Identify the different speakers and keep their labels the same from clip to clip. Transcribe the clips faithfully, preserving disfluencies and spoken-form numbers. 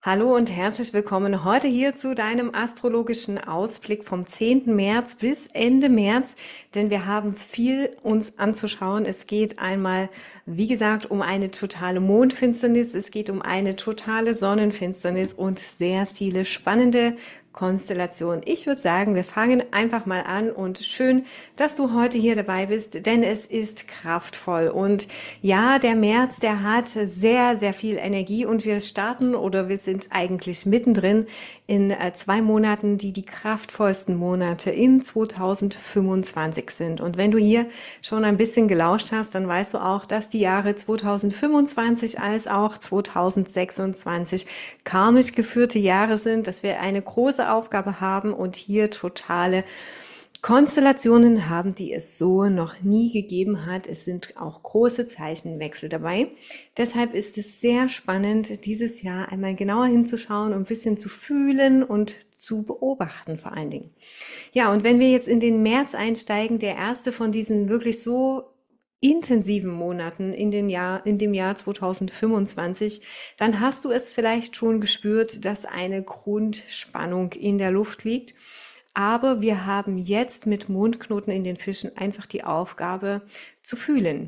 Speaker 1: Hallo und herzlich willkommen heute hier zu deinem astrologischen Ausblick vom zehnten März bis Ende März, denn wir haben viel uns anzuschauen. Es geht einmal, wie gesagt, um eine totale Mondfinsternis, es geht um eine totale Sonnenfinsternis und sehr viele spannende Konstellationen. Ich würde sagen, wir fangen einfach mal an und schön, dass du heute hier dabei bist, denn es ist kraftvoll. Und ja, der März, der hat sehr, sehr viel Energie und wir starten oder wir sind eigentlich mittendrin in äh, zwei Monaten, die die kraftvollsten Monate in zweitausendfünfundzwanzig sind. Und wenn du hier schon ein bisschen gelauscht hast, dann weißt du auch, dass die Jahre zweitausendfünfundzwanzig als auch zweitausendsechsundzwanzig karmisch geführte Jahre sind, dass wir eine große Aufgabe haben und hier totale Konstellationen haben, die es so noch nie gegeben hat. Es sind auch große Zeichenwechsel dabei. Deshalb ist es sehr spannend, dieses Jahr einmal genauer hinzuschauen und ein bisschen zu fühlen und zu beobachten vor allen Dingen. Ja, und wenn wir jetzt in den März einsteigen, der erste von diesen wirklich so intensiven Monaten in den Jahr, in dem Jahr zweitausendfünfundzwanzig, dann hast du es vielleicht schon gespürt, dass eine Grundspannung in der Luft liegt. Aber wir haben jetzt mit Mondknoten in den Fischen einfach die Aufgabe zu fühlen.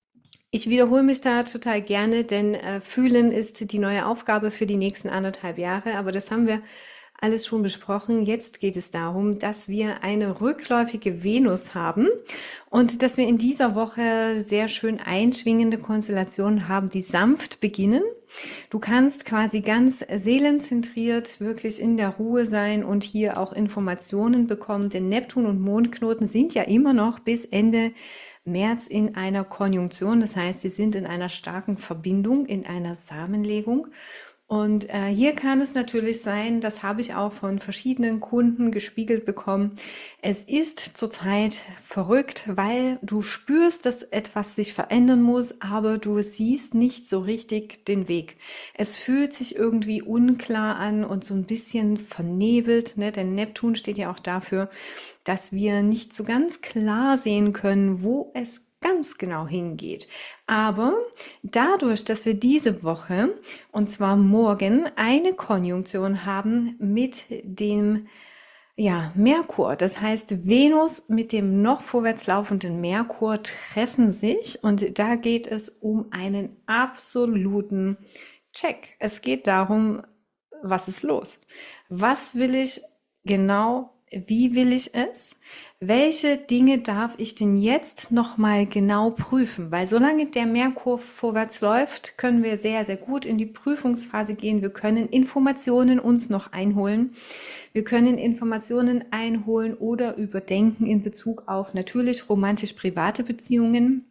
Speaker 1: Ich wiederhole mich da total gerne, denn äh, fühlen ist die neue Aufgabe für die nächsten anderthalb Jahre. Aber das haben wir alles schon besprochen. Jetzt geht es darum, dass wir eine rückläufige Venus haben und dass wir in dieser Woche sehr schön einschwingende Konstellationen haben, die sanft beginnen. Du kannst quasi ganz seelenzentriert wirklich in der Ruhe sein und hier auch Informationen bekommen, denn Neptun und Mondknoten sind ja immer noch bis Ende März in einer Konjunktion. Das heißt, sie sind in einer starken Verbindung, in einer Samenlegung. Und äh, hier kann es natürlich sein, das habe ich auch von verschiedenen Kunden gespiegelt bekommen. Es ist zurzeit verrückt, weil du spürst, dass etwas sich verändern muss, aber du siehst nicht so richtig den Weg. Es fühlt sich irgendwie unklar an und so ein bisschen vernebelt, ne? Denn Neptun steht ja auch dafür, dass wir nicht so ganz klar sehen können, wo es ganz genau hingeht. Aber dadurch, dass wir diese Woche, und zwar morgen, eine Konjunktion haben mit dem ja, Merkur, das heißt Venus mit dem noch vorwärts laufenden Merkur treffen sich und da geht es um einen absoluten Check. Es geht darum, was ist los? Was will ich genau? Wie will ich es? Welche Dinge darf ich denn jetzt nochmal genau prüfen? Weil solange der Merkur vorwärts läuft, können wir sehr, sehr gut in die Prüfungsphase gehen. Wir können Informationen uns noch einholen. Wir können Informationen einholen oder überdenken in Bezug auf natürlich romantisch-private Beziehungen.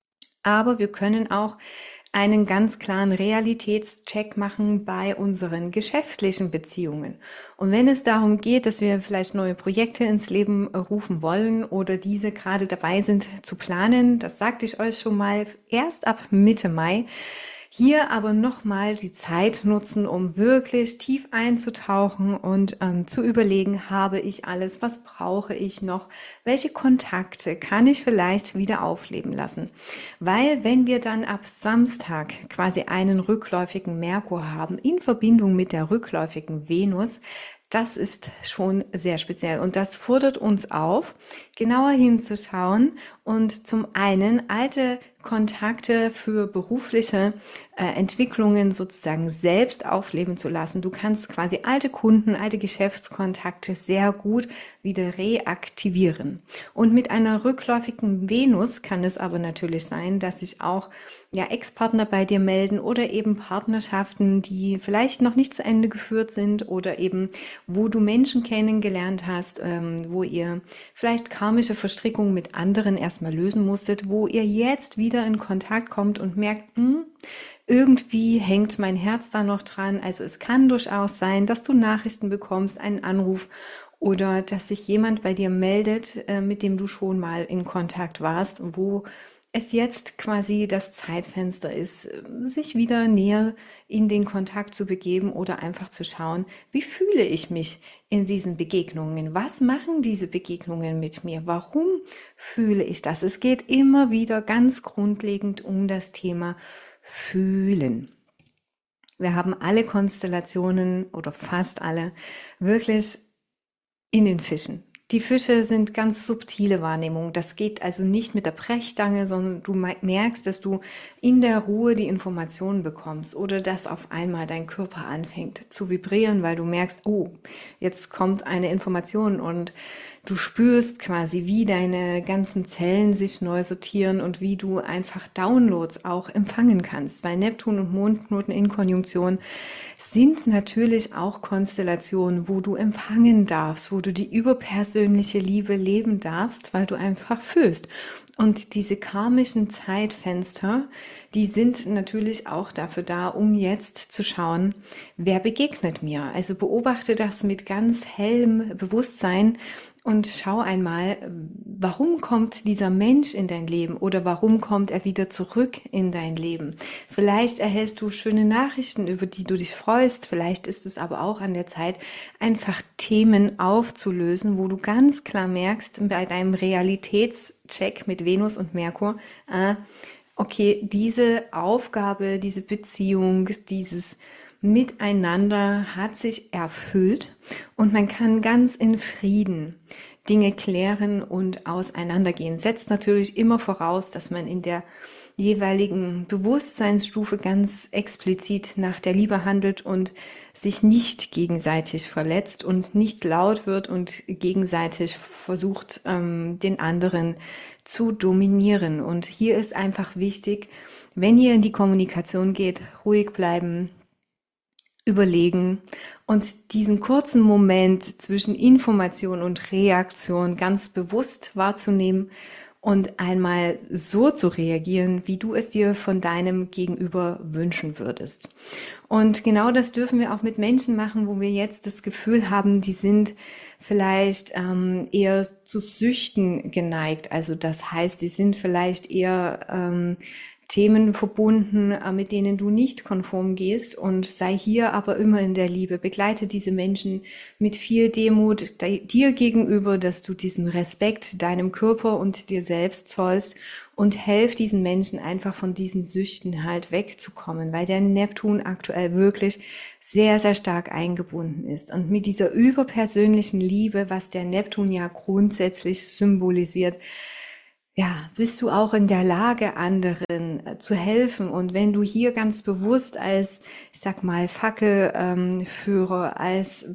Speaker 1: Aber wir können auch einen ganz klaren Realitätscheck machen bei unseren geschäftlichen Beziehungen. Und wenn es darum geht, dass wir vielleicht neue Projekte ins Leben rufen wollen oder diese gerade dabei sind zu planen, das sagte ich euch schon mal erst ab Mitte Mai, hier aber nochmal die Zeit nutzen, um wirklich tief einzutauchen und ähm, zu überlegen, habe ich alles, was brauche ich noch, welche Kontakte kann ich vielleicht wieder aufleben lassen. Weil wenn wir dann ab Samstag quasi einen rückläufigen Merkur haben in Verbindung mit der rückläufigen Venus, das ist schon sehr speziell und das fordert uns auf, genauer hinzuschauen und zum einen alte Kontakte für berufliche äh, Entwicklungen sozusagen selbst aufleben zu lassen. Du kannst quasi alte Kunden, alte Geschäftskontakte sehr gut wieder reaktivieren. Und mit einer rückläufigen Venus kann es aber natürlich sein, dass sich auch ja, Ex-Partner bei dir melden oder eben Partnerschaften, die vielleicht noch nicht zu Ende geführt sind oder eben, wo du Menschen kennengelernt hast, ähm, wo ihr vielleicht karmische Verstrickungen mit anderen erstmal lösen musstet, wo ihr jetzt wieder in Kontakt kommt und merkt, hm, irgendwie hängt mein Herz da noch dran. Also es kann durchaus sein, dass du Nachrichten bekommst, einen Anruf oder dass sich jemand bei dir meldet, äh, mit dem du schon mal in Kontakt warst, wo es jetzt quasi das Zeitfenster ist, sich wieder näher in den Kontakt zu begeben oder einfach zu schauen, wie fühle ich mich in diesen Begegnungen? Was machen diese Begegnungen mit mir? Warum fühle ich das? Es geht immer wieder ganz grundlegend um das Thema Fühlen. Wir haben alle Konstellationen oder fast alle wirklich in den Fischen. Die Fische sind ganz subtile Wahrnehmungen. Das geht also nicht mit der Brechstange, sondern du merkst, dass du in der Ruhe die Informationen bekommst oder dass auf einmal dein Körper anfängt zu vibrieren, weil du merkst, oh, jetzt kommt eine Information und du spürst quasi, wie deine ganzen Zellen sich neu sortieren und wie du einfach Downloads auch empfangen kannst. Weil Neptun und Mondknoten in Konjunktion sind natürlich auch Konstellationen, wo du empfangen darfst, wo du die überpersönliche Liebe leben darfst, weil du einfach fühlst. Und diese karmischen Zeitfenster, die sind natürlich auch dafür da, um jetzt zu schauen, wer begegnet mir. Also beobachte das mit ganz hellem Bewusstsein und schau einmal, warum kommt dieser Mensch in dein Leben oder warum kommt er wieder zurück in dein Leben? Vielleicht erhältst du schöne Nachrichten, über die du dich freust. Vielleicht ist es aber auch an der Zeit, einfach Themen aufzulösen, wo du ganz klar merkst, bei deinem Realitätscheck mit Venus und Merkur, äh, okay, diese Aufgabe, diese Beziehung, dieses Miteinander hat sich erfüllt und man kann ganz in Frieden Dinge klären und auseinandergehen. Setzt natürlich immer voraus, dass man in der jeweiligen Bewusstseinsstufe ganz explizit nach der Liebe handelt und sich nicht gegenseitig verletzt und nicht laut wird und gegenseitig versucht, ähm, den anderen zu dominieren. Und hier ist einfach wichtig, wenn ihr in die Kommunikation geht, ruhig bleiben, überlegen und diesen kurzen Moment zwischen Information und Reaktion ganz bewusst wahrzunehmen und einmal so zu reagieren, wie du es dir von deinem Gegenüber wünschen würdest. Und genau das dürfen wir auch mit Menschen machen, wo wir jetzt das Gefühl haben, die sind vielleicht ähm, eher zu Süchten geneigt. Also das heißt, die sind vielleicht eher ähm, Themen verbunden, äh, mit denen du nicht konform gehst, und sei hier aber immer in der Liebe. Begleite diese Menschen mit viel Demut dir gegenüber, dass du diesen Respekt deinem Körper und dir selbst zollst, und helf diesen Menschen einfach von diesen Süchten halt wegzukommen, weil der Neptun aktuell wirklich sehr, sehr stark eingebunden ist. Und mit dieser überpersönlichen Liebe, was der Neptun ja grundsätzlich symbolisiert, ja, bist du auch in der Lage, anderen äh, zu helfen. Und wenn du hier ganz bewusst als, ich sag mal, Fackelführer, als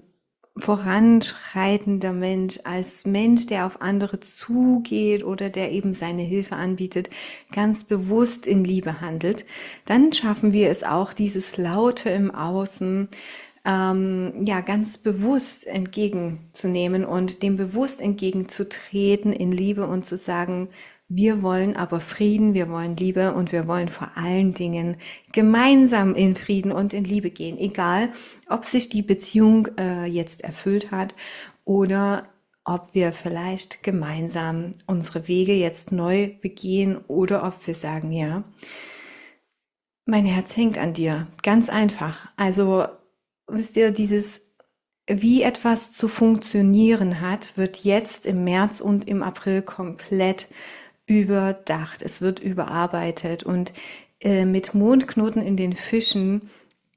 Speaker 1: voranschreitender Mensch, als Mensch, der auf andere zugeht oder der eben seine Hilfe anbietet, ganz bewusst in Liebe handelt, dann schaffen wir es auch, dieses Laute im Außen ähm, ja ganz bewusst entgegenzunehmen und dem bewusst entgegenzutreten in Liebe und zu sagen, wir wollen aber Frieden, wir wollen Liebe und wir wollen vor allen Dingen gemeinsam in Frieden und in Liebe gehen. Egal, ob sich die Beziehung äh, jetzt erfüllt hat oder ob wir vielleicht gemeinsam unsere Wege jetzt neu begehen oder ob wir sagen, ja, mein Herz hängt an dir. Ganz einfach. Also, wisst ihr, dieses, wie etwas zu funktionieren hat, wird jetzt im März und im April komplett überdacht. Es wird überarbeitet und äh, mit Mondknoten in den Fischen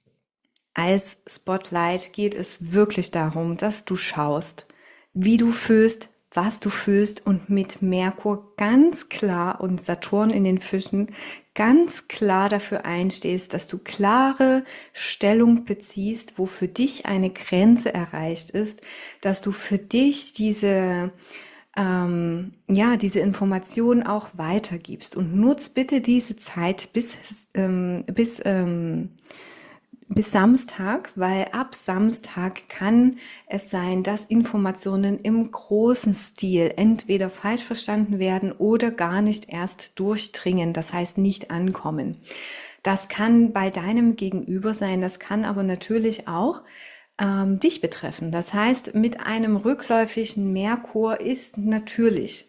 Speaker 1: als Spotlight geht es wirklich darum, dass du schaust, wie du fühlst, was du fühlst, und mit Merkur ganz klar und Saturn in den Fischen ganz klar dafür einstehst, dass du klare Stellung beziehst, wo für dich eine Grenze erreicht ist, dass du für dich diese ähm, ja, diese Information auch weitergibst, und nutz bitte diese Zeit bis, ähm, bis, ähm, bis Samstag, weil ab Samstag kann es sein, dass Informationen im großen Stil entweder falsch verstanden werden oder gar nicht erst durchdringen, das heißt nicht ankommen. Das kann bei deinem Gegenüber sein, das kann aber natürlich auch ähm, dich betreffen. Das heißt, mit einem rückläufigen Merkur ist natürlich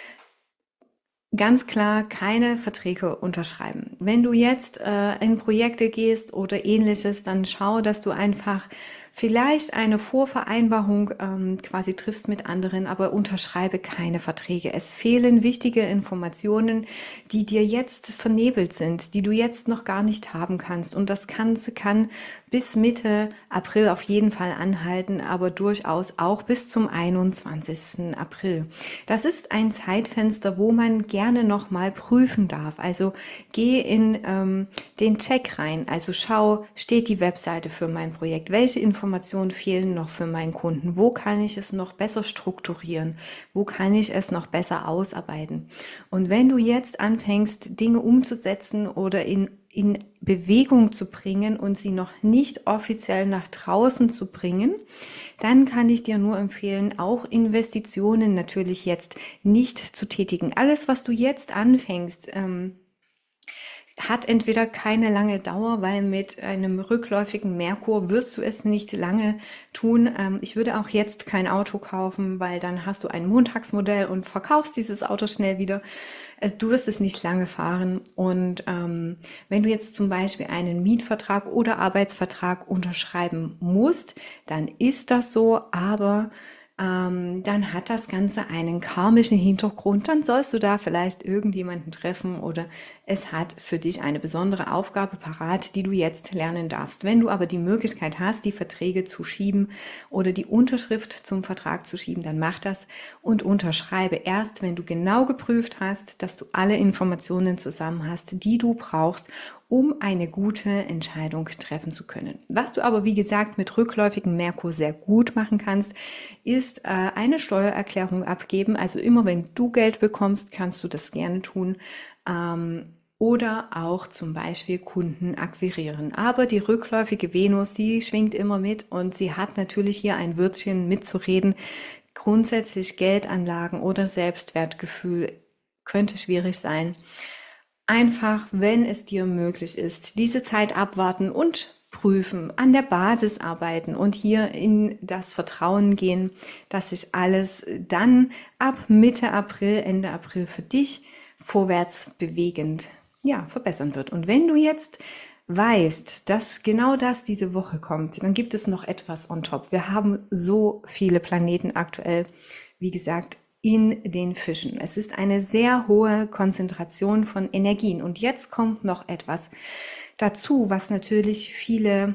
Speaker 1: ganz klar keine Verträge unterschreiben. Wenn du jetzt äh, in Projekte gehst oder ähnliches, dann schau, dass du einfach vielleicht eine Vorvereinbarung ähm, quasi triffst mit anderen, aber unterschreibe keine Verträge. Es fehlen wichtige Informationen, die dir jetzt vernebelt sind, die du jetzt noch gar nicht haben kannst. Und das Ganze kann bis Mitte April auf jeden Fall anhalten, aber durchaus auch bis zum einundzwanzigsten April. Das ist ein Zeitfenster, wo man gerne noch mal prüfen darf. Also geh in ähm, den Check rein. Also schau, steht die Webseite für mein Projekt? Welche Informationen fehlen noch für meinen Kunden? Wo kann ich es noch besser strukturieren? Wo kann ich es noch besser ausarbeiten? Und wenn du jetzt anfängst, Dinge umzusetzen oder in in Bewegung zu bringen und sie noch nicht offiziell nach draußen zu bringen, dann kann ich dir nur empfehlen, auch Investitionen natürlich jetzt nicht zu tätigen. Alles, was du jetzt anfängst, ähm, hat entweder keine lange Dauer, weil mit einem rückläufigen Merkur wirst du es nicht lange tun. Ähm, ich würde auch jetzt kein Auto kaufen, weil dann hast du ein Montagsmodell und verkaufst dieses Auto schnell wieder. Also du wirst es nicht lange fahren. Und ähm, wenn du jetzt zum Beispiel einen Mietvertrag oder Arbeitsvertrag unterschreiben musst, dann ist das so, aber ähm, dann hat das Ganze einen karmischen Hintergrund. Dann sollst du da vielleicht irgendjemanden treffen oder es hat für dich eine besondere Aufgabe parat, die du jetzt lernen darfst. Wenn du aber die Möglichkeit hast, die Verträge zu schieben oder die Unterschrift zum Vertrag zu schieben, dann mach das und unterschreibe erst, wenn du genau geprüft hast, dass du alle Informationen zusammen hast, die du brauchst, um eine gute Entscheidung treffen zu können. Was du aber, wie gesagt, mit rückläufigem Merkur sehr gut machen kannst, ist äh, eine Steuererklärung abgeben. Also immer wenn du Geld bekommst, kannst du das gerne tun. Ähm, oder auch zum Beispiel Kunden akquirieren. Aber die rückläufige Venus, die schwingt immer mit und sie hat natürlich hier ein Wörtchen mitzureden. Grundsätzlich Geldanlagen oder Selbstwertgefühl könnte schwierig sein. Einfach, wenn es dir möglich ist, diese Zeit abwarten und prüfen, an der Basis arbeiten und hier in das Vertrauen gehen, dass sich alles dann ab Mitte April, Ende April für dich vorwärts bewegend, ja, verbessern wird. Und wenn du jetzt weißt, dass genau das diese Woche kommt, dann gibt es noch etwas on top. Wir haben so viele Planeten aktuell, wie gesagt, in den Fischen. Es ist eine sehr hohe Konzentration von Energien. Und jetzt kommt noch etwas dazu, was natürlich viele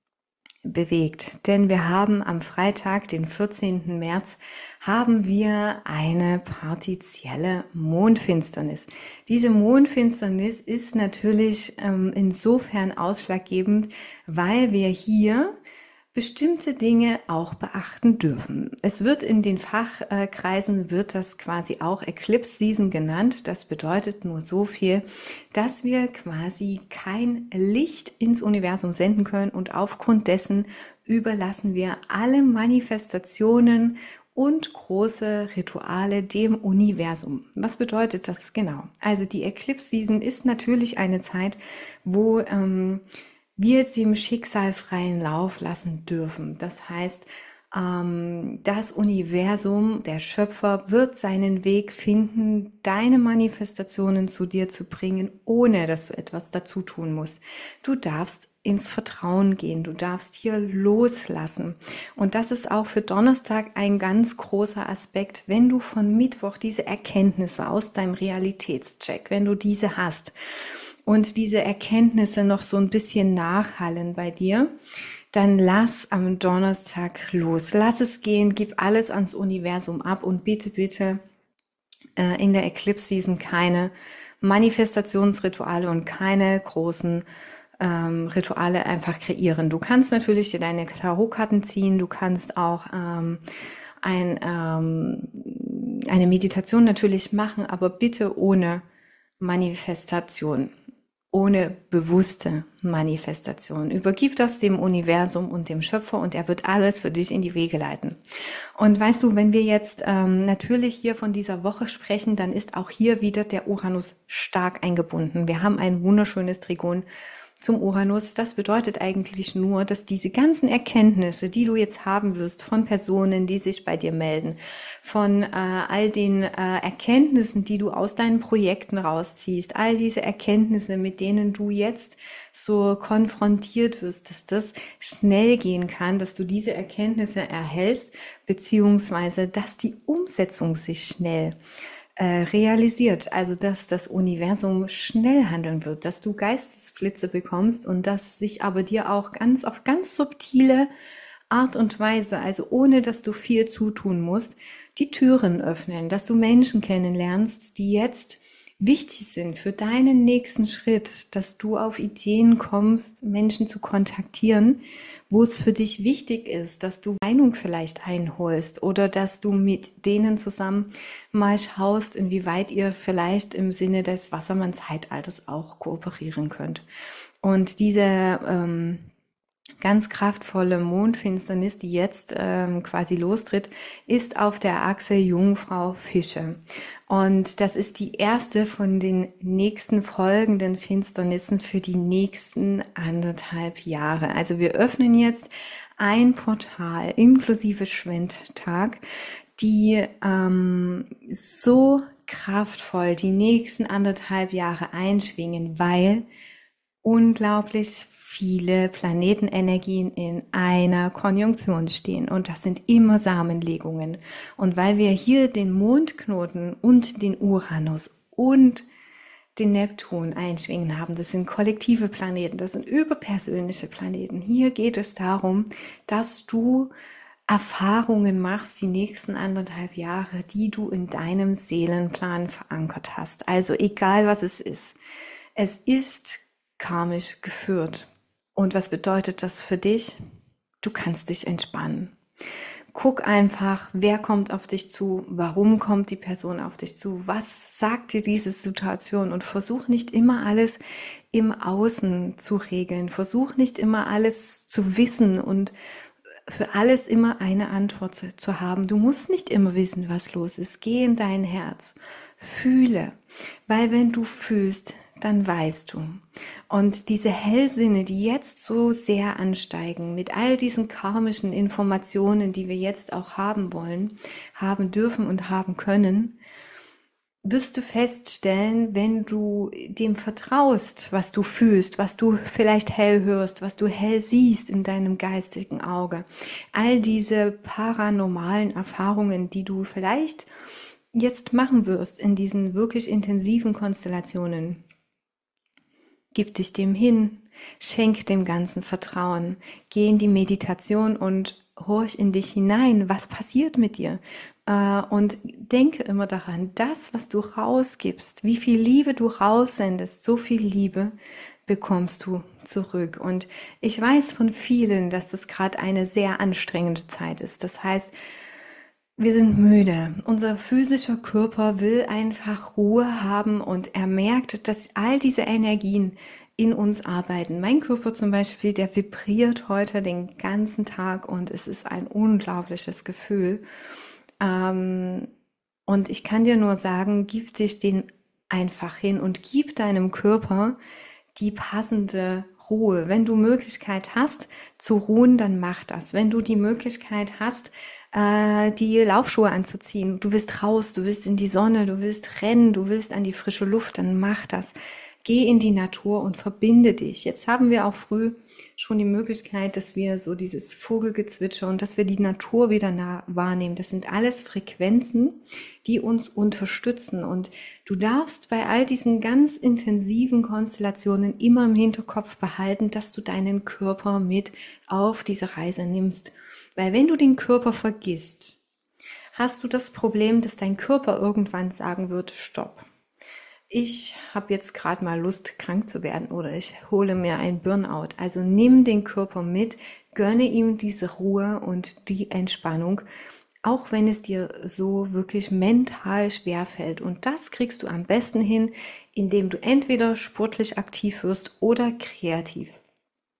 Speaker 1: bewegt. Denn wir haben am Freitag, den vierzehnten März, haben wir eine partielle Mondfinsternis. Diese Mondfinsternis ist natürlich ähm, insofern ausschlaggebend, weil wir hier bestimmte Dinge auch beachten dürfen. Es wird in den Fachkreisen, wird das quasi auch Eclipse Season genannt. Das bedeutet nur so viel, dass wir quasi kein Licht ins Universum senden können und aufgrund dessen überlassen wir alle Manifestationen und große Rituale dem Universum. Was bedeutet das genau? Also die Eclipse Season ist natürlich eine Zeit, wo ähm, wir jetzt dem Schicksal freien Lauf lassen dürfen. Das heißt, ähm, das Universum, der Schöpfer, wird seinen Weg finden, deine Manifestationen zu dir zu bringen, ohne dass du etwas dazu tun musst. Du darfst ins Vertrauen gehen, du darfst hier loslassen. Und das ist auch für Donnerstag ein ganz großer Aspekt, wenn du von Mittwoch diese Erkenntnisse aus deinem Realitätscheck, wenn du diese hast, und diese Erkenntnisse noch so ein bisschen nachhallen bei dir, dann lass am Donnerstag los. Lass es gehen, gib alles ans Universum ab und bitte, bitte äh, in der Eclipse Season keine Manifestationsrituale und keine großen ähm, Rituale einfach kreieren. Du kannst natürlich dir deine Tarotkarten ziehen, du kannst auch ähm, ein, ähm, eine Meditation natürlich machen, aber bitte ohne Manifestation. Ohne bewusste Manifestation. Übergib das dem Universum und dem Schöpfer und er wird alles für dich in die Wege leiten. Und weißt du, wenn wir jetzt ähm, natürlich hier von dieser Woche sprechen, dann ist auch hier wieder der Uranus stark eingebunden. Wir haben ein wunderschönes Trigon zum Uranus. Das bedeutet eigentlich nur, dass diese ganzen Erkenntnisse, die du jetzt haben wirst von Personen, die sich bei dir melden, von äh, all den äh, Erkenntnissen, die du aus deinen Projekten rausziehst, all diese Erkenntnisse, mit denen du jetzt so konfrontiert wirst, dass das schnell gehen kann, dass du diese Erkenntnisse erhältst, beziehungsweise dass die Umsetzung sich schnell äh, realisiert, also dass das Universum schnell handeln wird, dass du Geistesblitze bekommst und dass sich aber dir auch ganz auf ganz subtile Art und Weise, also ohne dass du viel zutun musst, die Türen öffnen, dass du Menschen kennenlernst, die jetzt wichtig sind für deinen nächsten Schritt, dass du auf Ideen kommst, Menschen zu kontaktieren, wo es für dich wichtig ist, dass du Meinung vielleicht einholst oder dass du mit denen zusammen mal schaust, inwieweit ihr vielleicht im Sinne des Wassermann-Zeitalters auch kooperieren könnt. Und diese ähm, ganz kraftvolle Mondfinsternis, die jetzt ähm, quasi lostritt, ist auf der Achse Jungfrau Fische. Und das ist die erste von den nächsten folgenden Finsternissen für die nächsten anderthalb Jahre. Also wir öffnen jetzt ein Portal inklusive Schwendtag, die ähm, so kraftvoll die nächsten anderthalb Jahre einschwingen, weil unglaublich viele Planetenenergien in einer Konjunktion stehen und das sind immer Samenlegungen. Und weil wir hier den Mondknoten und den Uranus und den Neptun einschwingen haben, das sind kollektive Planeten, das sind überpersönliche Planeten. Hier geht es darum, dass du Erfahrungen machst die nächsten anderthalb Jahre, die du in deinem Seelenplan verankert hast. Also egal was es ist, es ist karmisch geführt. Und was bedeutet das für dich? Du kannst dich entspannen. Guck einfach, wer kommt auf dich zu, warum kommt die Person auf dich zu, was sagt dir diese Situation und versuch nicht immer alles im Außen zu regeln. Versuch nicht immer alles zu wissen und für alles immer eine Antwort zu, zu haben. Du musst nicht immer wissen, was los ist. Geh in dein Herz. Fühle. Weil wenn du fühlst, dann weißt du. Und diese Hellsinne, die jetzt so sehr ansteigen, mit all diesen karmischen Informationen, die wir jetzt auch haben wollen, haben dürfen und haben können, wirst du feststellen, wenn du dem vertraust, was du fühlst, was du vielleicht hell hörst, was du hell siehst in deinem geistigen Auge, all diese paranormalen Erfahrungen, die du vielleicht jetzt machen wirst in diesen wirklich intensiven Konstellationen, gib dich dem hin, schenk dem Ganzen Vertrauen, geh in die Meditation und horch in dich hinein, was passiert mit dir. Und denke immer daran, das, was du rausgibst, wie viel Liebe du raussendest, so viel Liebe bekommst du zurück. Und ich weiß von vielen, dass das gerade eine sehr anstrengende Zeit ist. Das heißt, wir sind müde. Unser physischer Körper will einfach Ruhe haben und er merkt, dass all diese Energien in uns arbeiten. Mein Körper zum Beispiel, der vibriert heute den ganzen Tag und es ist ein unglaubliches Gefühl. Ähm, und ich kann dir nur sagen, gib dich den einfach hin und gib deinem Körper die passende Ruhe. Wenn du Möglichkeit hast zu ruhen, dann mach das. Wenn du die Möglichkeit hast, äh, die Laufschuhe anzuziehen, du willst raus, du willst in die Sonne, du willst rennen, du willst an die frische Luft, dann mach das. Geh in die Natur und verbinde dich. Jetzt haben wir auch früh schon die Möglichkeit, dass wir so dieses Vogelgezwitscher und dass wir die Natur wieder nah wahrnehmen. Das sind alles Frequenzen, die uns unterstützen. Und du darfst bei all diesen ganz intensiven Konstellationen immer im Hinterkopf behalten, dass du deinen Körper mit auf diese Reise nimmst. Weil wenn du den Körper vergisst, hast du das Problem, dass dein Körper irgendwann sagen wird, stopp. Ich habe jetzt gerade mal Lust, krank zu werden oder ich hole mir ein Burnout. Also nimm den Körper mit, gönne ihm diese Ruhe und die Entspannung, auch wenn es dir so wirklich mental schwer fällt. Und das kriegst du am besten hin, indem du entweder sportlich aktiv wirst oder kreativ.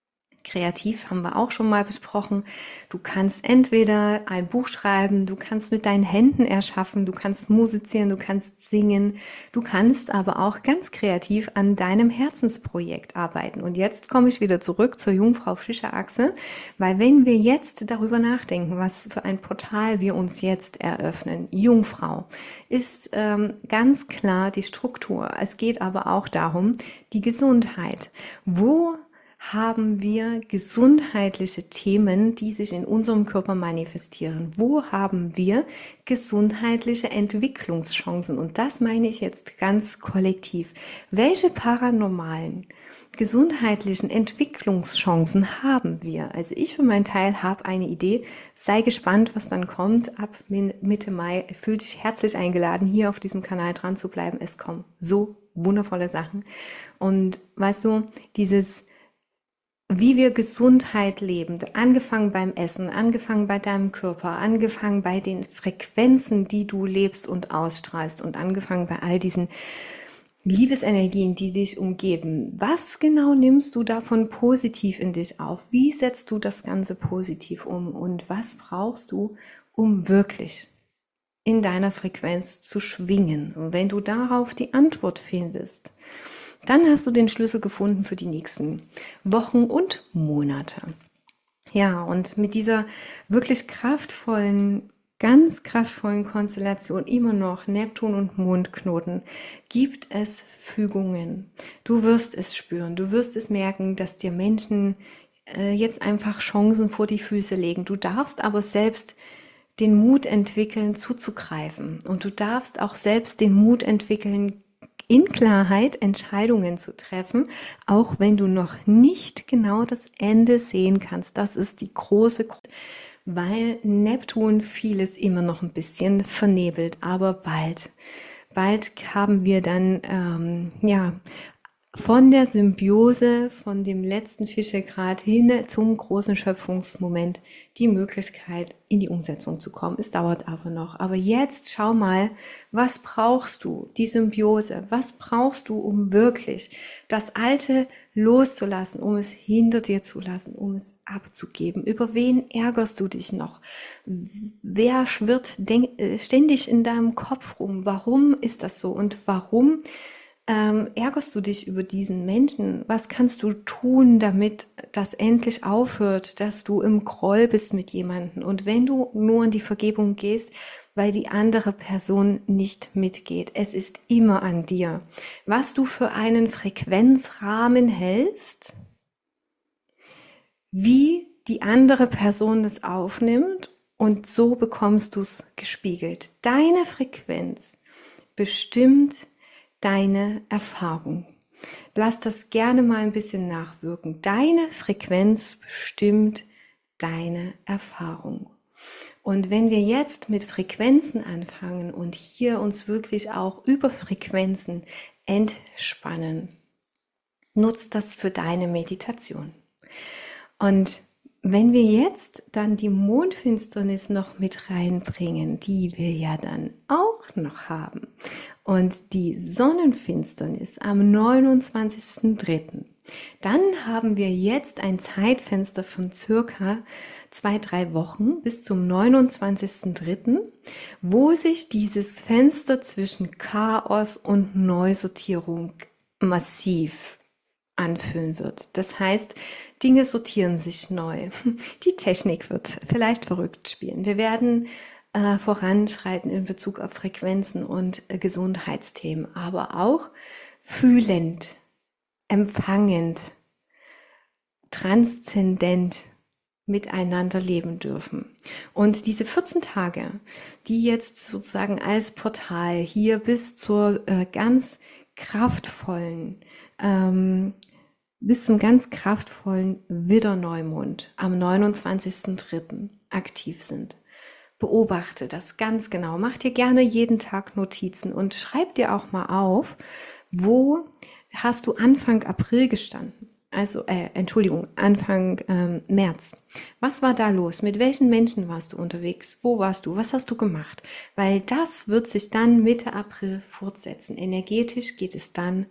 Speaker 1: kreativ, haben wir auch schon mal besprochen. Du kannst entweder ein Buch schreiben, du kannst mit deinen Händen erschaffen, du kannst musizieren, du kannst singen, du kannst aber auch ganz kreativ an deinem Herzensprojekt arbeiten. Und jetzt komme ich wieder zurück zur Jungfrau Fischerachse, weil wenn wir jetzt darüber nachdenken, was für ein Portal wir uns jetzt eröffnen, Jungfrau, ist ähm, ganz klar die Struktur. Es geht aber auch darum, die Gesundheit. Wo haben wir gesundheitliche Themen, die sich in unserem Körper manifestieren? Wo haben wir gesundheitliche Entwicklungschancen? Und das meine ich jetzt ganz kollektiv. Welche paranormalen gesundheitlichen Entwicklungschancen haben wir? Also ich für meinen Teil habe eine Idee. Sei gespannt, was dann kommt. Ab Mitte Mai fühl dich herzlich eingeladen, hier auf diesem Kanal dran zu bleiben. Es kommen so wundervolle Sachen. Und weißt du, dieses wie wir Gesundheit leben, angefangen beim Essen, angefangen bei deinem Körper, angefangen bei den Frequenzen, die du lebst und ausstrahlst und angefangen bei all diesen Liebesenergien, die dich umgeben. Was genau nimmst du davon positiv in dich auf? Wie setzt du das Ganze positiv um? Und was brauchst du, um wirklich in deiner Frequenz zu schwingen? Und wenn du darauf die Antwort findest, dann hast du den Schlüssel gefunden für die nächsten Wochen und Monate. Ja, und mit dieser wirklich kraftvollen, ganz kraftvollen Konstellation immer noch Neptun und Mondknoten gibt es Fügungen. Du wirst es spüren, du wirst es merken, dass dir Menschen äh, jetzt einfach Chancen vor die Füße legen. Du darfst aber selbst den Mut entwickeln, zuzugreifen. Und du darfst auch selbst den Mut entwickeln, in Klarheit Entscheidungen zu treffen, auch wenn du noch nicht genau das Ende sehen kannst. Das ist die große, weil Neptun vieles immer noch ein bisschen vernebelt, aber bald, bald haben wir dann, ähm, ja, von der Symbiose, von dem letzten Fischegrad hin zum großen Schöpfungsmoment die Möglichkeit, in die Umsetzung zu kommen. Es dauert aber noch. Aber jetzt schau mal, was brauchst du? Die Symbiose. Was brauchst du, um wirklich das Alte loszulassen, um es hinter dir zu lassen, um es abzugeben? Über wen ärgerst du dich noch? Wer schwirrt ständig in deinem Kopf rum? Warum ist das so? Und warum Ähm, ärgerst du dich über diesen Menschen? Was kannst du tun, damit das endlich aufhört, dass du im Groll bist mit jemandem? Und wenn du nur in die Vergebung gehst, weil die andere Person nicht mitgeht, es ist immer an dir. Was du für einen Frequenzrahmen hältst, wie die andere Person das aufnimmt, und so bekommst du es gespiegelt. Deine Frequenz bestimmt deine Erfahrung. Lass das gerne mal ein bisschen nachwirken. Deine Frequenz bestimmt deine Erfahrung. Und wenn wir jetzt mit Frequenzen anfangen und hier uns wirklich auch über Frequenzen entspannen, nutzt das für deine Meditation. Und wenn wir jetzt dann die Mondfinsternis noch mit reinbringen, die wir ja dann auch noch haben, und die Sonnenfinsternis am neunundzwanzigsten dritten, dann haben wir jetzt ein Zeitfenster von circa zwei, drei Wochen bis zum neunundzwanzigsten dritten, wo sich dieses Fenster zwischen Chaos und Neusortierung massiv anfühlen wird. Das heißt, Dinge sortieren sich neu. Die Technik wird vielleicht verrückt spielen. Wir werden äh, voranschreiten in Bezug auf Frequenzen und äh, Gesundheitsthemen, aber auch fühlend, empfangend, transzendent miteinander leben dürfen. Und diese vierzehn Tage, die jetzt sozusagen als Portal hier bis zur äh, ganz kraftvollen ähm, bis zum ganz kraftvollen Widderneumond am neunundzwanzigsten dritten aktiv sind. Beobachte das ganz genau. Mach dir gerne jeden Tag Notizen und schreib dir auch mal auf, wo hast du Anfang April gestanden? Also, äh, Entschuldigung, Anfang ähm, März. Was war da los? Mit welchen Menschen warst du unterwegs? Wo warst du? Was hast du gemacht? Weil das wird sich dann Mitte April fortsetzen. Energetisch geht es dann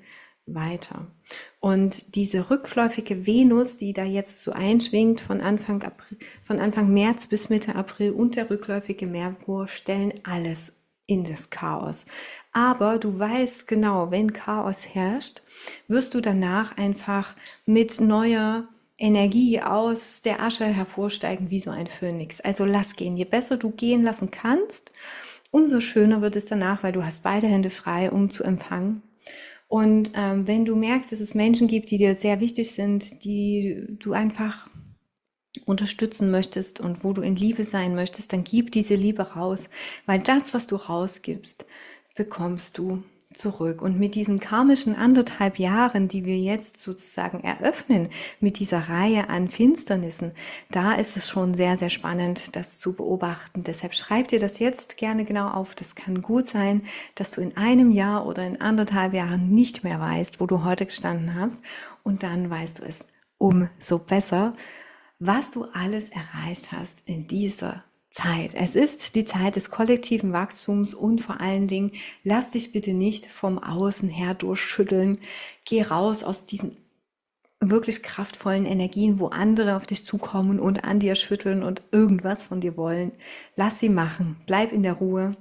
Speaker 1: weiter. Und diese rückläufige Venus, die da jetzt so einschwingt von Anfang April, von Anfang März bis Mitte April und der rückläufige Merkur stellen alles in das Chaos. Aber du weißt genau, wenn Chaos herrscht, wirst du danach einfach mit neuer Energie aus der Asche hervorsteigen wie so ein Phönix. Also lass gehen. Je besser du gehen lassen kannst, umso schöner wird es danach, weil du hast beide Hände frei, um zu empfangen. Und ähm, wenn du merkst, dass es Menschen gibt, die dir sehr wichtig sind, die du einfach unterstützen möchtest und wo du in Liebe sein möchtest, dann gib diese Liebe raus, weil das, was du rausgibst, bekommst du zurück. Und mit diesen karmischen anderthalb Jahren, die wir jetzt sozusagen eröffnen, mit dieser Reihe an Finsternissen, da ist es schon sehr, sehr spannend, das zu beobachten. Deshalb schreib dir das jetzt gerne genau auf. Das kann gut sein, dass du in einem Jahr oder in anderthalb Jahren nicht mehr weißt, wo du heute gestanden hast. Und dann weißt du es umso besser, was du alles erreicht hast in dieser Zeit. Es ist die Zeit des kollektiven Wachstums und vor allen Dingen, lass dich bitte nicht vom Außen her durchschütteln. Geh raus aus diesen wirklich kraftvollen Energien, wo andere auf dich zukommen und an dir schütteln und irgendwas von dir wollen. Lass sie machen. Bleib in der Ruhe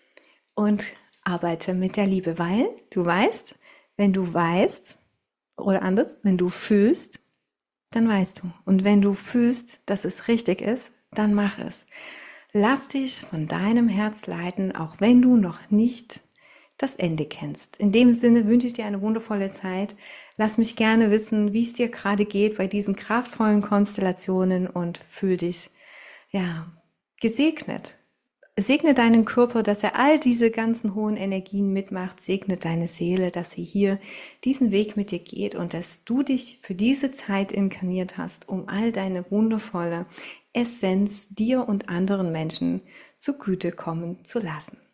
Speaker 1: und arbeite mit der Liebe, weil du weißt, wenn du weißt, oder anders, wenn du fühlst, dann weißt du. Und wenn du fühlst, dass es richtig ist, dann mach es. Lass dich von deinem Herz leiten, auch wenn du noch nicht das Ende kennst. In dem Sinne wünsche ich dir eine wundervolle Zeit. Lass mich gerne wissen, wie es dir gerade geht bei diesen kraftvollen Konstellationen und fühl dich, ja, gesegnet. Segne deinen Körper, dass er all diese ganzen hohen Energien mitmacht. Segne deine Seele, dass sie hier diesen Weg mit dir geht und dass du dich für diese Zeit inkarniert hast, um all deine wundervolle Essenz dir und anderen Menschen zugute kommen zu lassen.